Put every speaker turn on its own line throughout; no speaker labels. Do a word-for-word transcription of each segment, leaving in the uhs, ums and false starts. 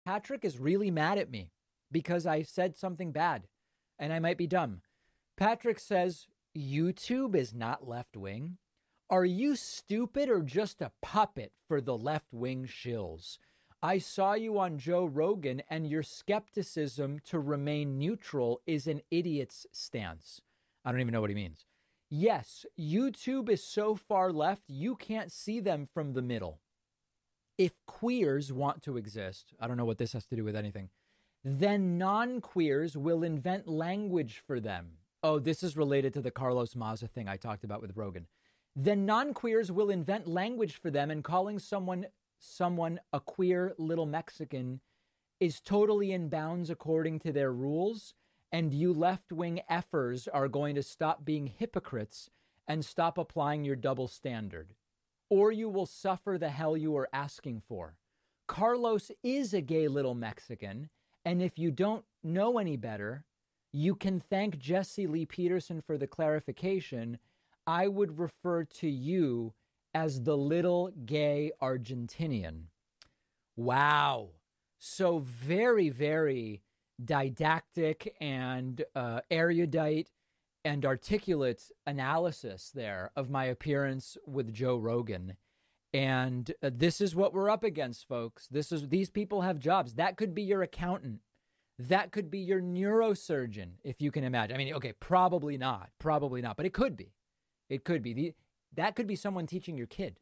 Patrick is really mad at me because I said something bad and I might be dumb. Patrick says, YouTube is not left wing. Are you stupid or just a puppet for the left wing shills? I saw you on Joe Rogan and your skepticism to remain neutral is an idiot's stance. I don't even know what he means. Yes, YouTube is so far left, you can't see them from the middle. If queers want to exist, I don't know what this has to do with anything, then non-queers will invent language for them. Oh, this is related to the Carlos Maza thing I talked about with Rogan. Then non-queers will invent language for them, and calling someone someone a queer little Mexican is totally in bounds according to their rules, and you left-wing effers are going to stop being hypocrites and stop applying your double standard. Or you will suffer the hell you are asking for. Carlos is a gay little Mexican, and if you don't know any better, you can thank Jesse Lee Peterson for the clarification. I would refer to you as the little gay Argentinian. Wow. So very, very didactic and uh, erudite and articulate analysis there of my appearance with Joe Rogan. And uh, this is what we're up against, folks. This is these people have jobs. That could be your accountant. That could be your neurosurgeon, if you can imagine. I mean, okay, probably not. Probably not. But it could be. It could be. The, that could be someone teaching your kid.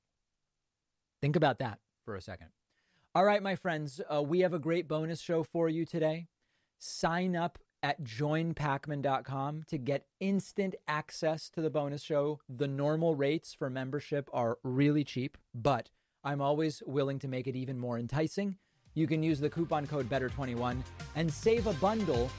Think about that for a second. All right, my friends, uh, we have a great bonus show for you today. Sign up at join pacman dot com to get instant access to the bonus show. The normal rates for membership are really cheap, but I'm always willing to make it even more enticing. You can use the coupon code better twenty-one and save a bundle.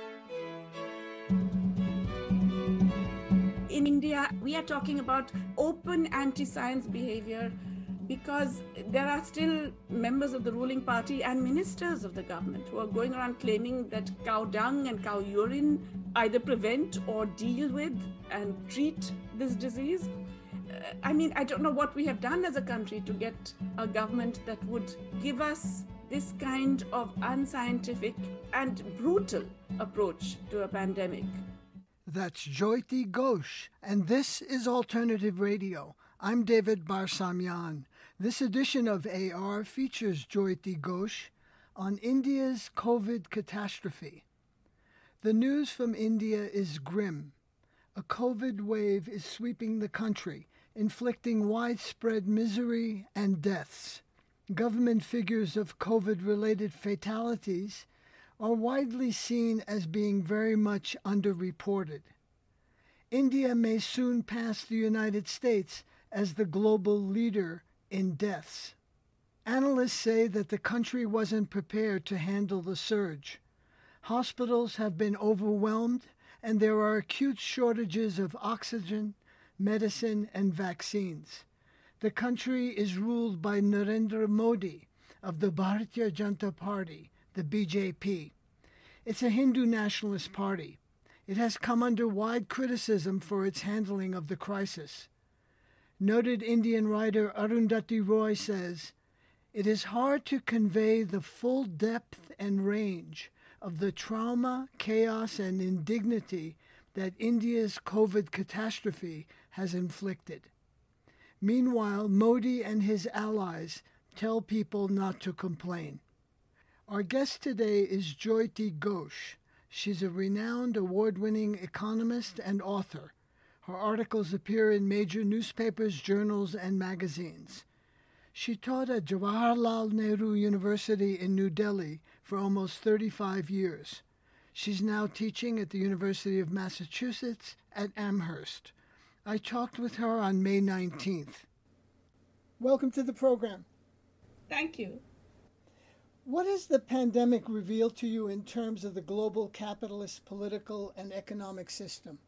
In India, we are talking about open anti-science behavior because there are still members of the ruling party and ministers of the government who are going around claiming that cow dung and cow urine either prevent or deal with and treat this disease. Uh, I mean, I don't know what we have done as a country to get a government that would give us this kind of unscientific and brutal approach to a pandemic.
That's Jyoti Ghosh, and this is Alternative Radio. I'm David Barsamyan. This edition of A R features Jyoti Ghosh on India's COVID catastrophe. The news from India is grim. A COVID wave is sweeping the country, inflicting widespread misery and deaths. Government figures of COVID-related fatalities are widely seen as being very much underreported. India may soon pass the United States as the global leader in deaths. Analysts say that the country wasn't prepared to handle the surge. Hospitals have been overwhelmed, and there are acute shortages of oxygen, medicine, and vaccines. The country is ruled by Narendra Modi of the Bharatiya Janata Party, the B J P. It's a Hindu nationalist party. It has come under wide criticism for its handling of the crisis. Noted Indian writer Arundhati Roy says, "It is hard to convey the full depth and range of the trauma, chaos, and indignity that India's COVID catastrophe has inflicted." Meanwhile, Modi and his allies tell people not to complain. Our guest today is Jyoti Ghosh. She's a renowned award-winning economist and author. Her articles appear in major newspapers, journals, and magazines. She taught at Jawaharlal Nehru University in New Delhi for almost thirty-five years. She's now teaching at the University of Massachusetts at Amherst. I talked with her on May nineteenth. Welcome to the program.
Thank you.
What has the pandemic revealed to you in terms of the global capitalist political and economic system?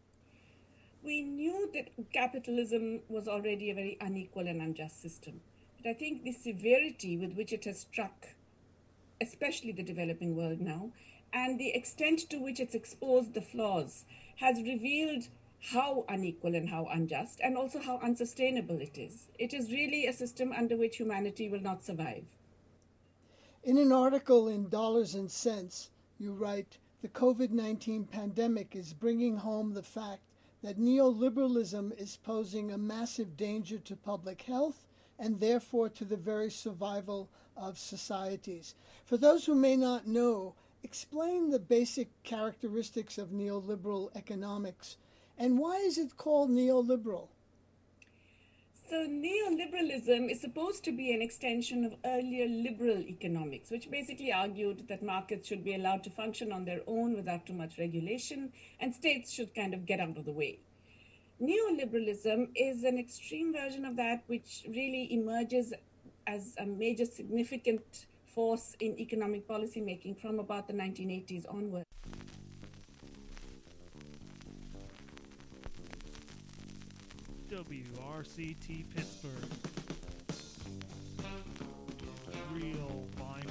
We knew that capitalism was already a very unequal and unjust system. But I think the severity with which it has struck, especially the developing world now, and the extent to which it's exposed the flaws, has revealed how unequal and how unjust, and also how unsustainable it is. It is really a system under which humanity will not survive.
In an article in Dollars and Cents, you write, the COVID nineteen pandemic is bringing home the fact that neoliberalism is posing a massive danger to public health and therefore to the very survival of societies. For those who may not know, explain the basic characteristics of neoliberal economics, and why is it called neoliberal?
So neoliberalism is supposed to be an extension of earlier liberal economics, which basically argued that markets should be allowed to function on their own without too much regulation, and states should kind of get out of the way. Neoliberalism is an extreme version of that, which really emerges as a major significant force in economic policy making from about the nineteen eighties onward.
W R C T Pittsburgh. Real vinyl.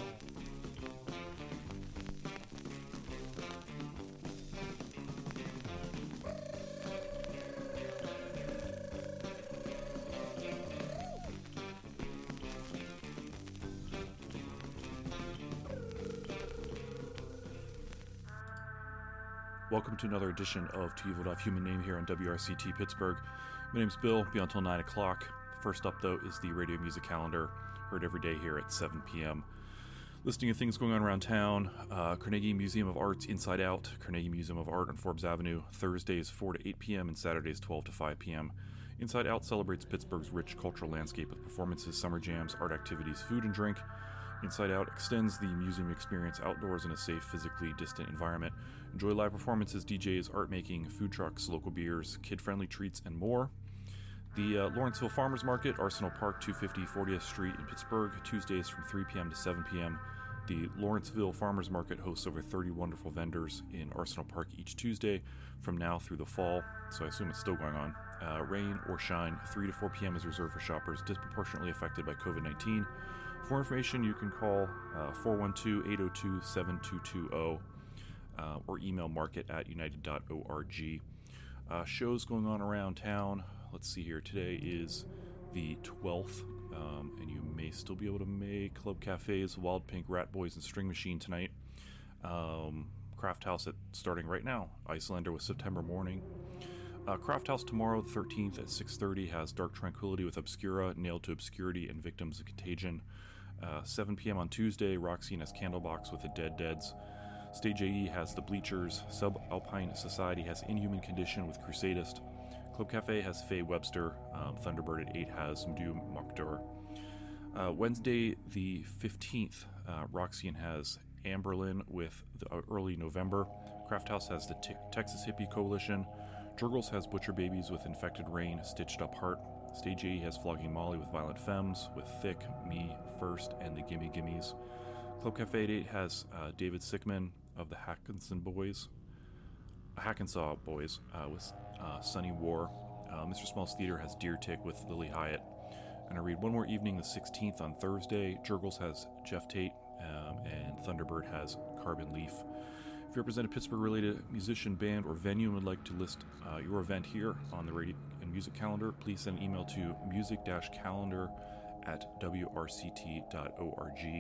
Welcome to another edition of TiVo Human Name here on W R C T Pittsburgh. My name's Bill. Be on until nine o'clock. First up, though, is the radio music calendar, heard every day here at seven p.m. Listing of things going on around town. Uh, Carnegie Museum of Art's Inside Out, Carnegie Museum of Art on Forbes Avenue, Thursdays four to eight p.m. and Saturdays twelve to five p.m. Inside Out celebrates Pittsburgh's rich cultural landscape with performances, summer jams, art activities, food and drink. Inside Out extends the museum experience outdoors in a safe, physically distant environment. Enjoy live performances, D Js, art making, food trucks, local beers, kid-friendly treats, and more. The uh, Lawrenceville Farmers Market, Arsenal Park, two fifty fortieth Street in Pittsburgh, Tuesdays from three p.m. to seven p.m. The Lawrenceville Farmers Market hosts over thirty wonderful vendors in Arsenal Park each Tuesday from now through the fall, so I assume it's still going on. Uh, rain or shine, three to four p.m. is reserved for shoppers disproportionately affected by covid nineteen. For more information, you can call uh, four one two, eight zero two, seven two two zero uh, or email market at united dot org. Uh, shows going on around town. Let's see here. Today is the twelfth, um, and you may still be able to make Club Cafe's Wild Pink, Rat Boys, and String Machine tonight. Um, Craft House at starting right now. Icelander with September Morning. Uh, Craft House tomorrow, the thirteenth at six thirty, has Dark Tranquility with Obscura, Nailed to Obscurity, and Victims of Contagion. Uh, seven p.m. on Tuesday, Roxine has Candlebox with the Dead Deads. Stage A E has The Bleachers. Subalpine Society has Inhuman Condition with Crusadist. Club Cafe has Faye Webster. Um, Thunderbird at eight has Mdu Mokdur. Uh, Wednesday, the fifteenth, uh, Roxine has Amberlin with the, uh, Early November. Craft House has the T- Texas Hippie Coalition. Jurgles has Butcher Babies with Infected Rain, Stitched Up Heart. Stage A has Flogging Molly with Violent Femmes, with Thick, Me, First, and the Gimme Gimmes. Club Cafe at eight has uh, David Sickman of the Hackinson Boys, Hackensaw Boys uh, with uh, Sunny War. Uh, Mister Small's Theater has Deer Tick with Lily Hyatt. And I read One More Evening, the sixteenth on Thursday. Jurgles has Jeff Tate, um, and Thunderbird has Carbon Leaf. If you represent a Pittsburgh-related musician, band, or venue and would like to list uh, your event here on the radio and music calendar, please send an email to music-calendar at w r c t dot org.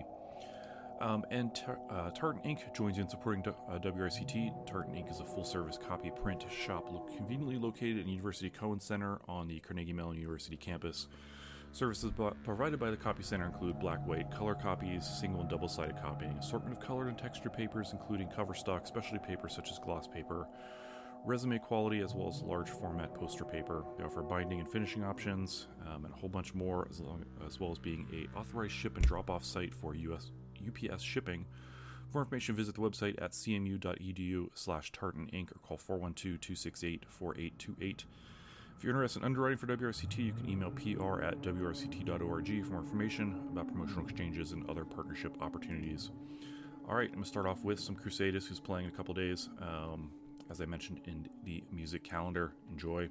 Um, and tar- uh, Tartan Incorporated joins in supporting uh, W R C T. Tartan Incorporated is a full-service copy print shop lo- conveniently located in University Cohen Center on the Carnegie Mellon University campus. Services b- provided by the Copy Center include black, white, color copies, single and double-sided copying, assortment of colored and textured papers, including cover stock, specialty papers such as gloss paper, resume quality, as well as large format poster paper. They offer binding and finishing options, um, and a whole bunch more, as, long, as well as being a authorized ship and drop-off site for U S U P S shipping. For more information, visit the website at c m u dot e d u slash tartan inc or call four one two, two six eight, four eight two eight. If you're interested in underwriting for W R C T, you can email p r at w r c t dot org for more information about promotional exchanges and other partnership opportunities. All right, I'm going to start off with some Crusadist, who's playing in a couple days. Um, as I mentioned in the music calendar, enjoy.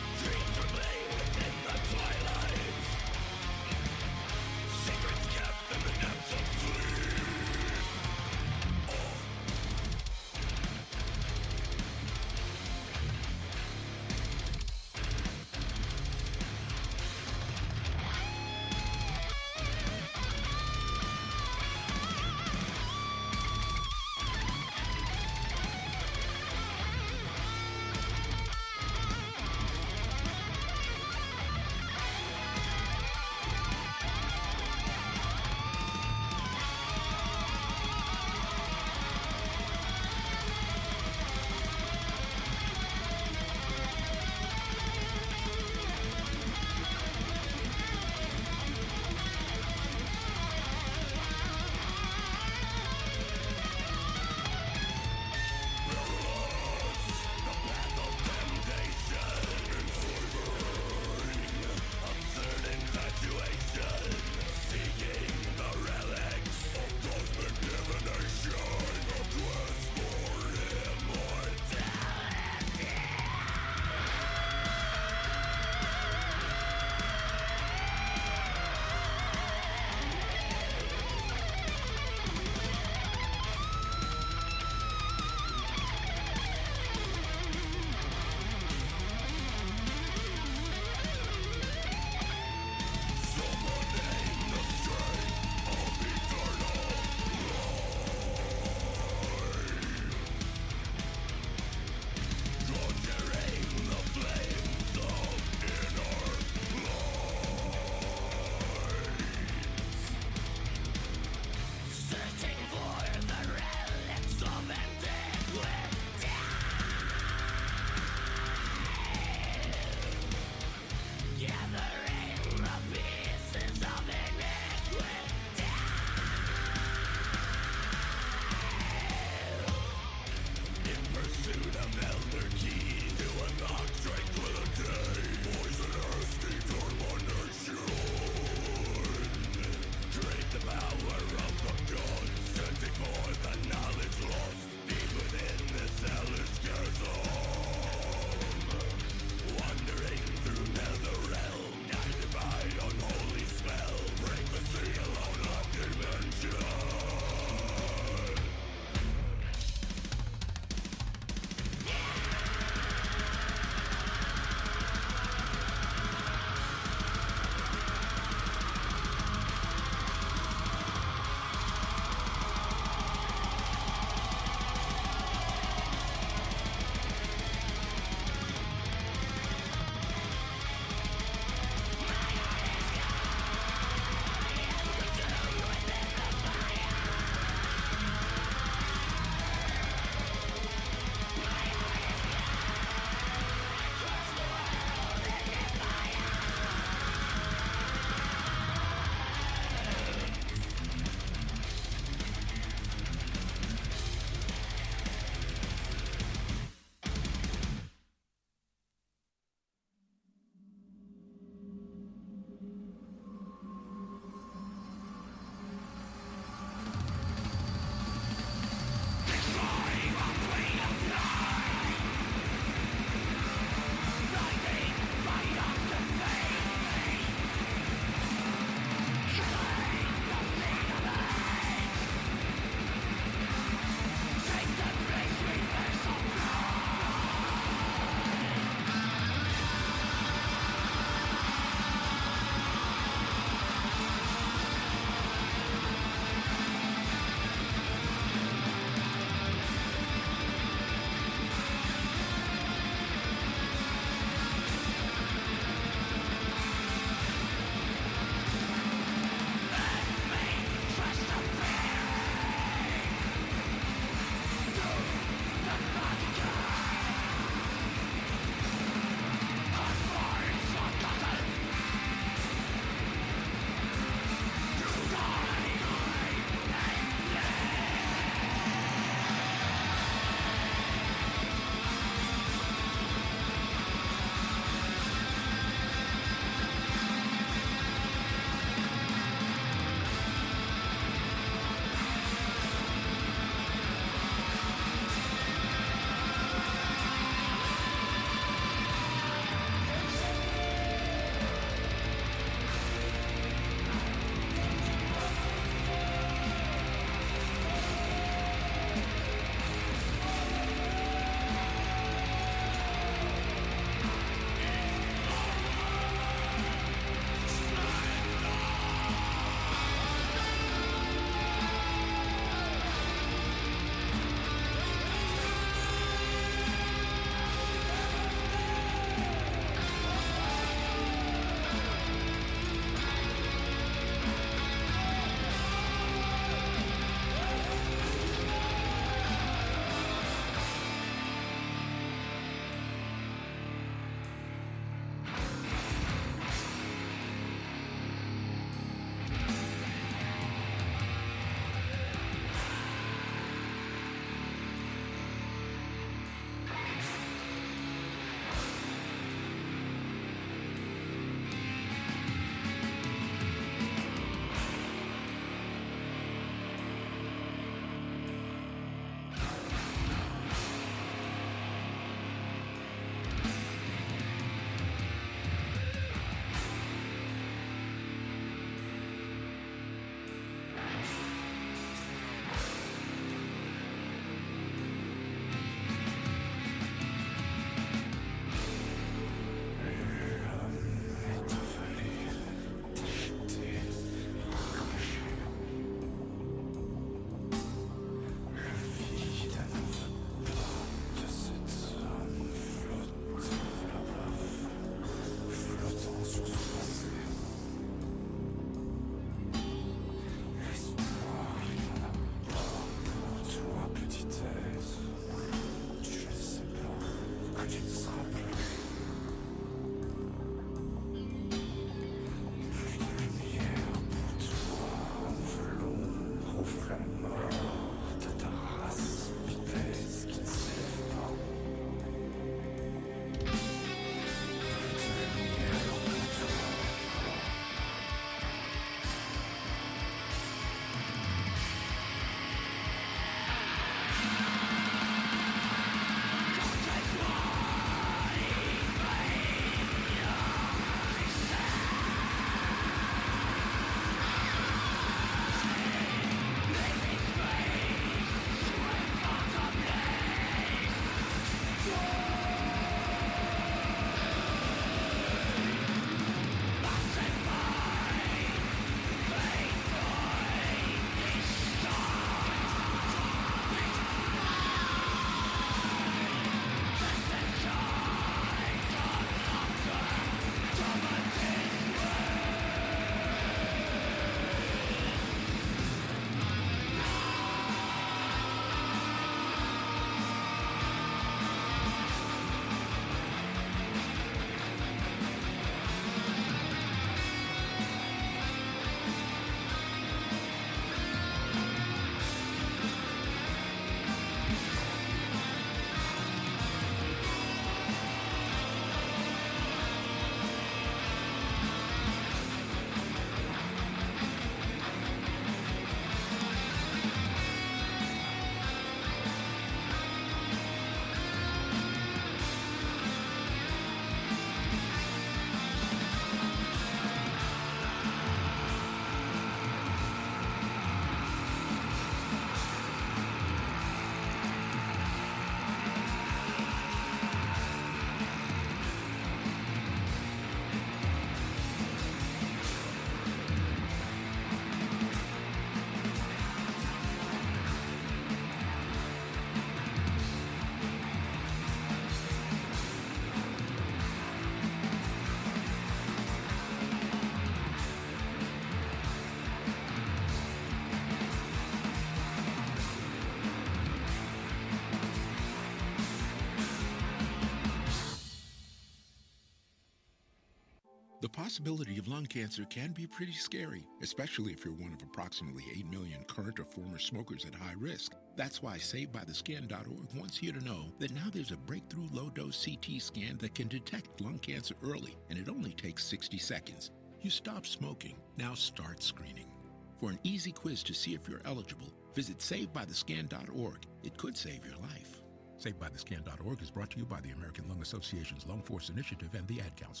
possibility of lung cancer can be pretty scary, especially if you're one of approximately eight million current or former smokers at high risk. That's why Saved By The Scan dot org wants you to know that now there's a breakthrough low-dose C T scan that can detect lung cancer early, and it only takes sixty seconds. You stop smoking, now start screening. For an easy quiz to see if you're eligible, visit Saved By The Scan dot org. It could save your life. Saved By The Scan dot org is brought to you by the American Lung Association's Lung Force Initiative and the Ad Council.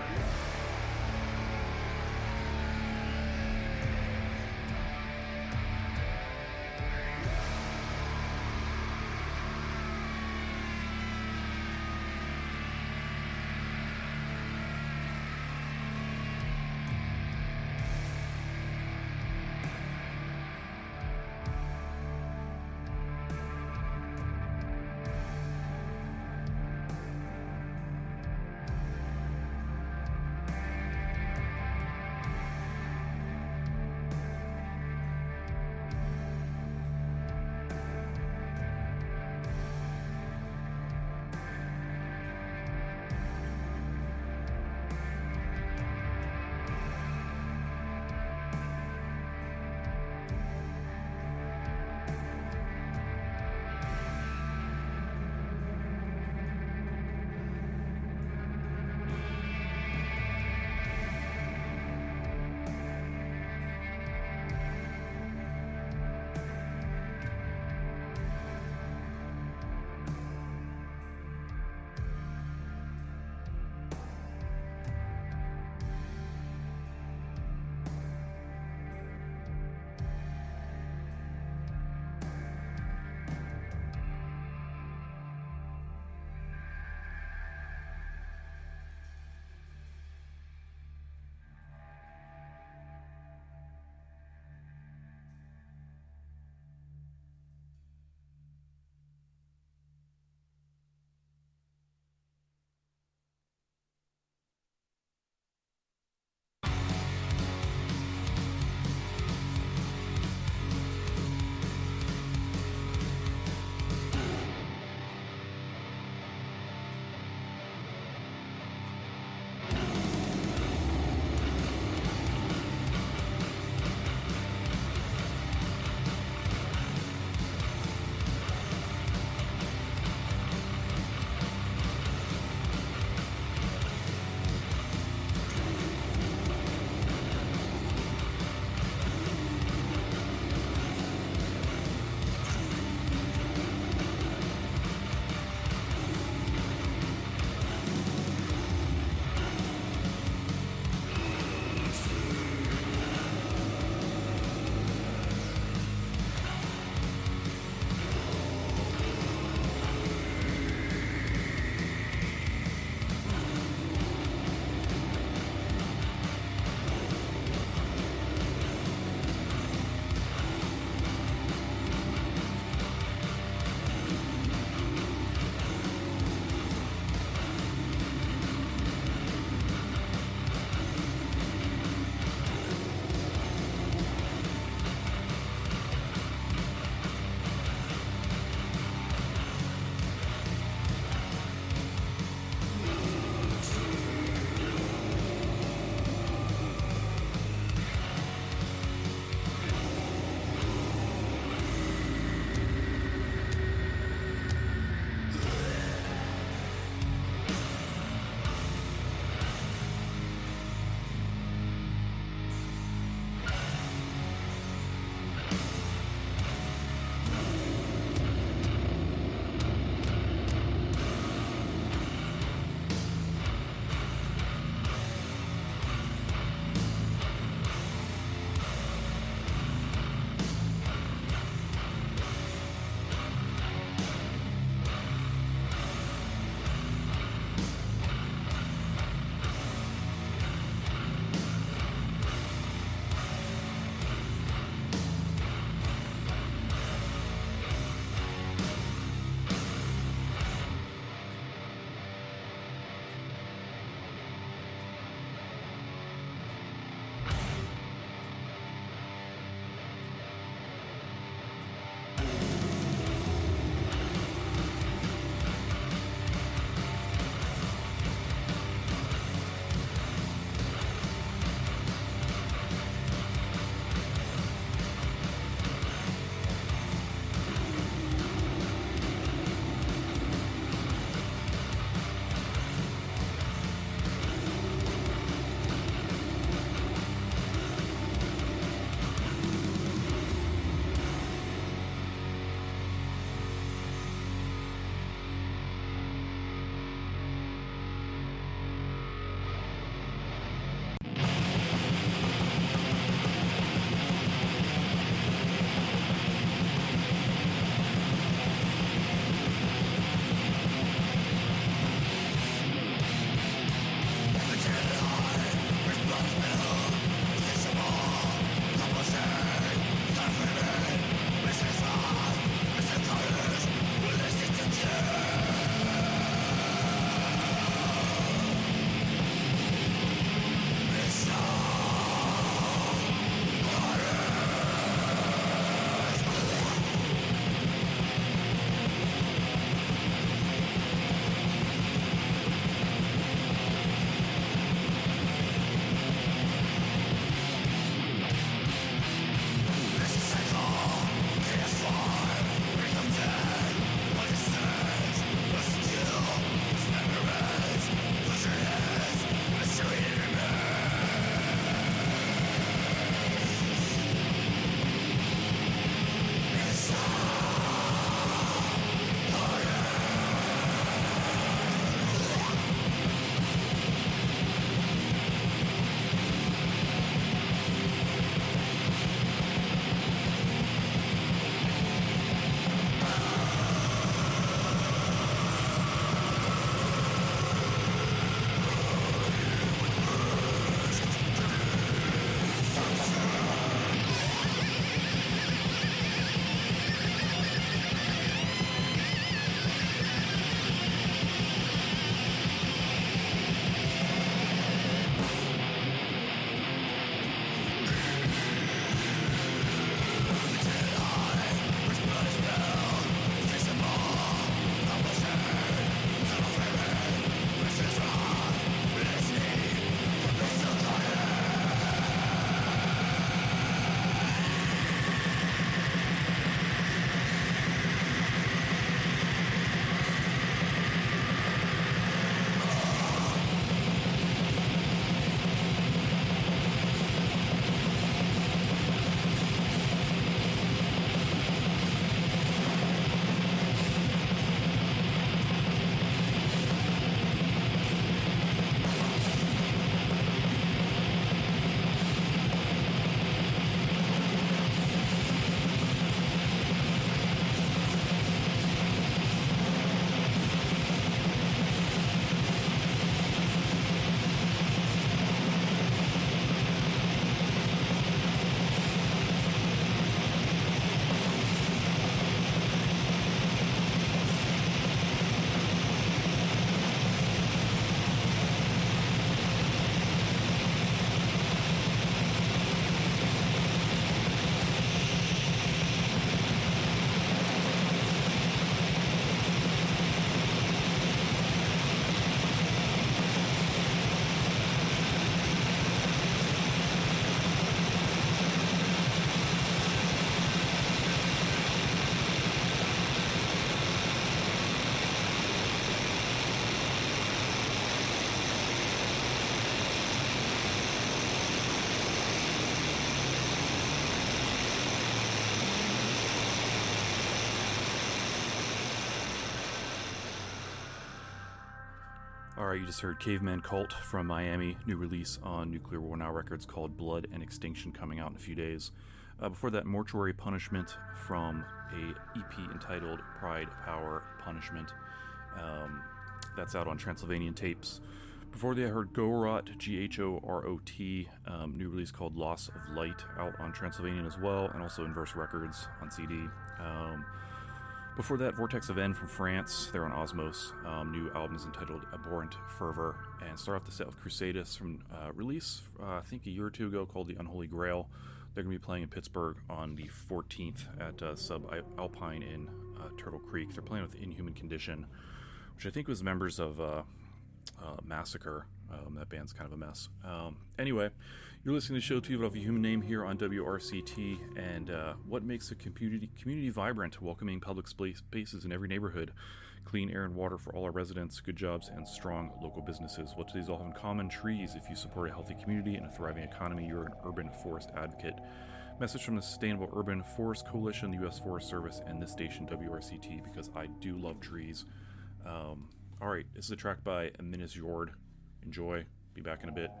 Alright, you just heard Caveman Cult from Miami, new release on Nuclear War Now Records called Blood and Extinction, coming out in a few days. Uh, before that, Mortuary Punishment from a E P entitled Pride, Power, Punishment. Um, that's out on Transylvanian Tapes. Before that, I heard Gorot, G H O R O T, um, new release called Loss of Light, out on Transylvanian as well, and also Inverse Records on C D. Um, before that, Vortex of N from France, they're on Osmos. Um, new album is entitled Abhorrent Fervor. And start off the set with Crusadus from uh, release, uh, I think a year or two ago, called The Unholy Grail. They're going to be playing in Pittsburgh on the fourteenth at uh, Sub Alpine in uh, Turtle Creek. They're playing with Inhuman Condition, which I think was members of uh, uh, Massacre. Um, that band's kind of a mess. Um, anyway, you're listening to the show Two of a Human Name here on W R C T, and uh, what makes a community community vibrant? Welcoming public spaces in every neighborhood, clean air and water for all our residents, good jobs, and strong local businesses. What do these all have in common? Trees. If you support a healthy community and a thriving economy, you're an urban forest advocate. Message from the Sustainable Urban Forest Coalition, the U S Forest Service, and this station, W R C T, because I do love trees. Um, all right, this is a track by Minas Jord. Enjoy. Be back in a bit.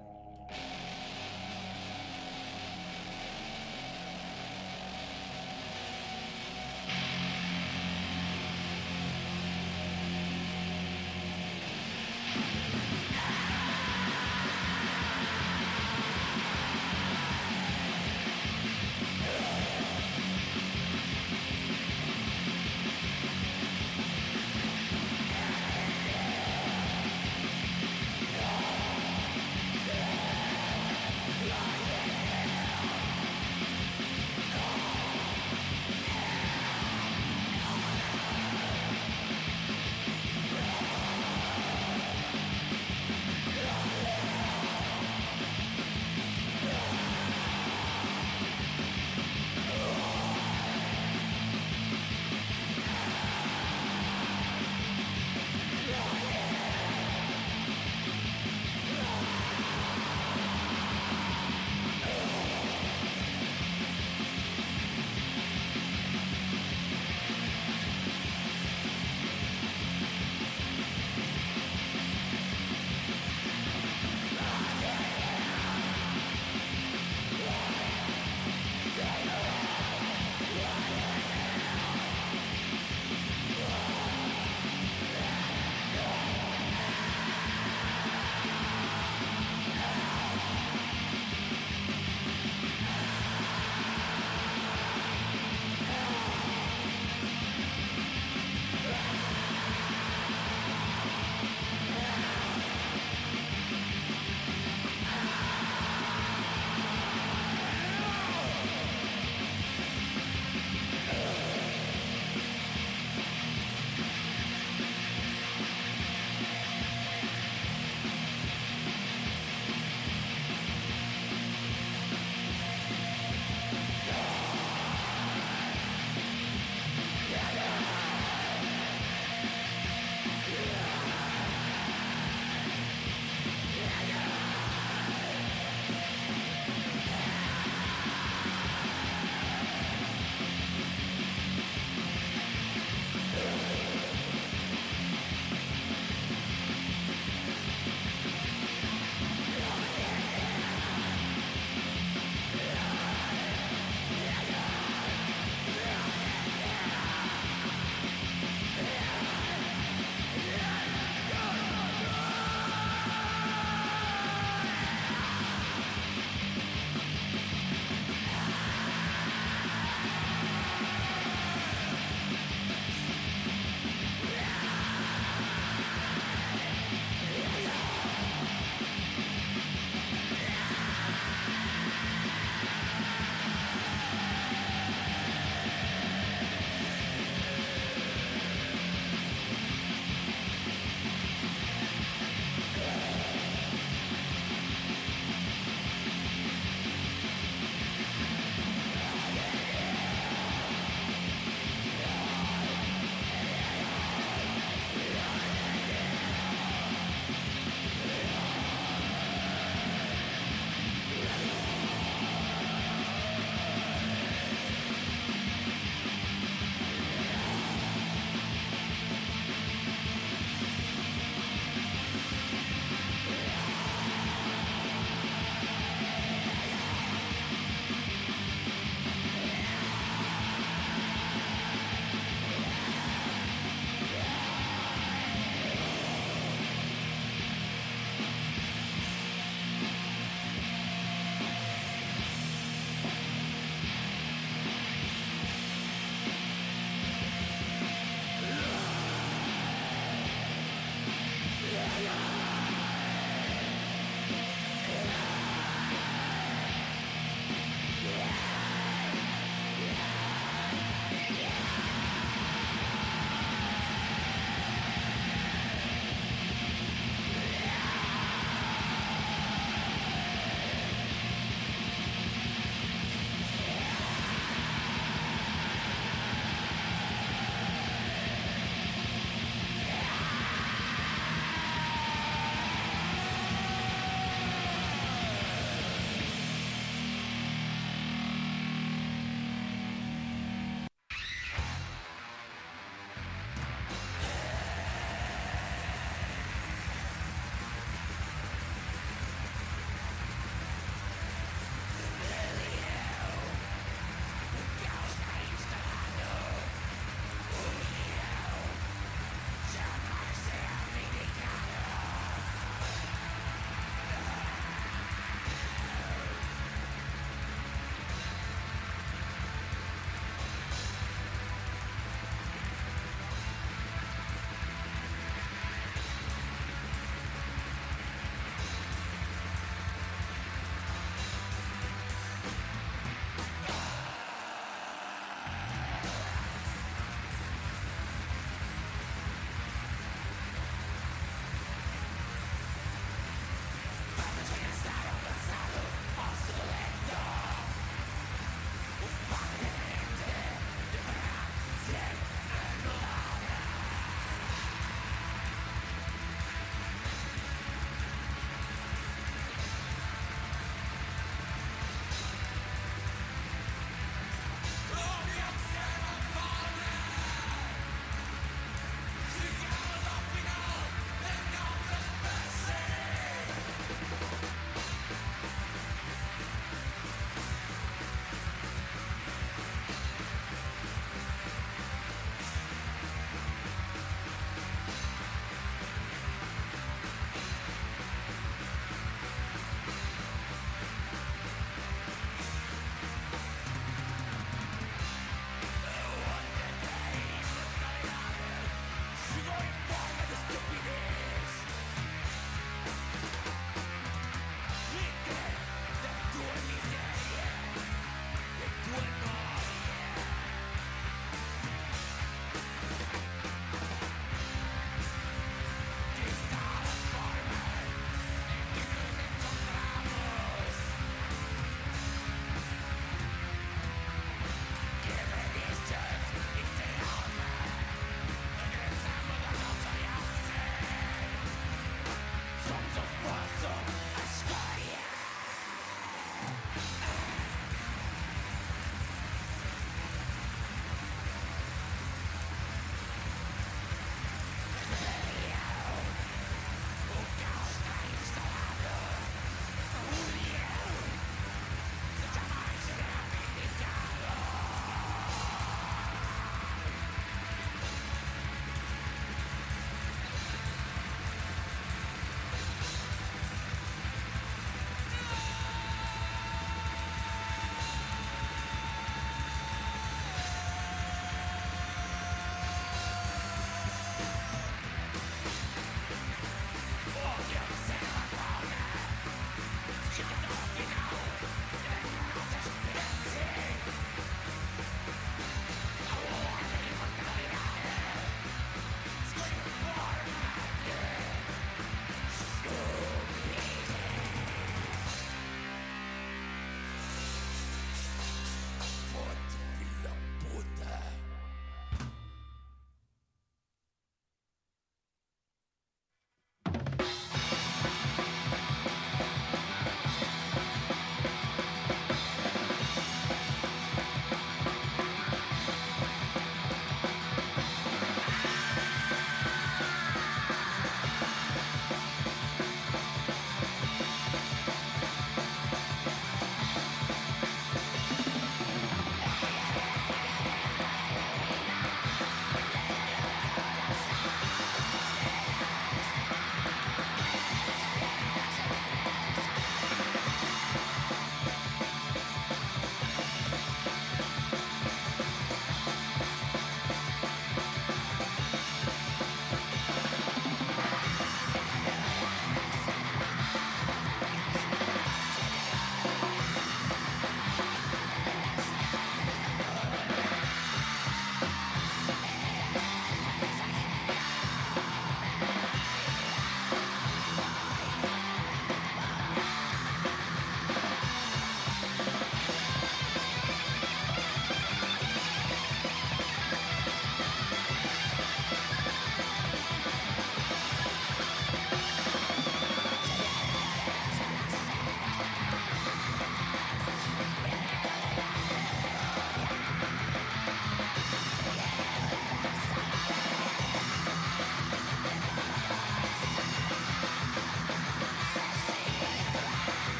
Yeah.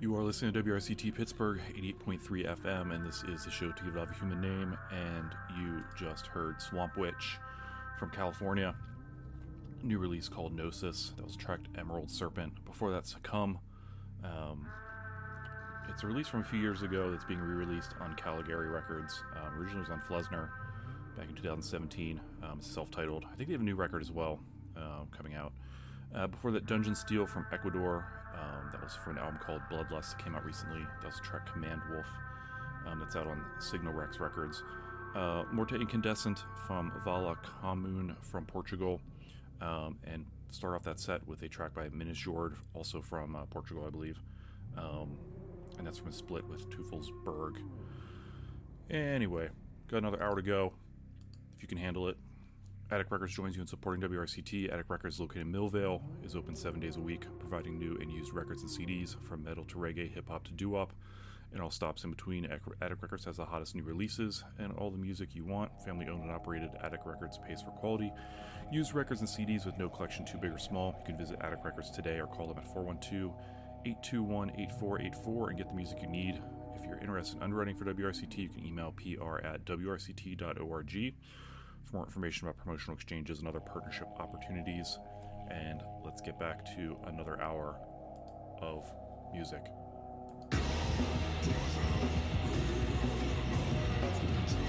You are listening to W R C T Pittsburgh, eighty-eight point three F M, and this is the show To Give Love a Human Name, and you just heard Swamp Witch from California. New release called Gnosis. That was tracked Emerald Serpent. Before that, Succumb. Um, it's a release from a few years ago that's being re-released on Caligari Records. Um, originally it was on Flesner back in two thousand seventeen. Um, self-titled. I think they have a new record as well um, coming out. Uh, before that, Dungeon Steel from Ecuador. Um, that was for an album called Bloodlust that came out recently. That was the track Command Wolf. Um, that's out on Signal Rex Records. Uh, Morte Incandescent from Vala Commune from Portugal. Um, and start off that set with a track by Minas Jord, also from uh, Portugal, I believe. Um, and that's from a split with Teufelsberg. Anyway, got another hour to go, if you can handle it. Attic Records joins you in supporting W R C T. Attic Records, located in Millvale, is open seven days a week, providing new and used records and C Ds, from metal to reggae, hip-hop to doo-wop, and all stops in between. Attic Records has the hottest new releases and all the music you want. Family-owned and operated, Attic Records pays for quality. Used records and C Ds with no collection too big or small. You can visit Attic Records today or call them at four one two, eight two one, eight four eight four and get the music you need. If you're interested in underwriting for W R C T, you can email P R at W R C T dot org for more information about promotional exchanges and other partnership opportunities. And let's get back to another hour of music.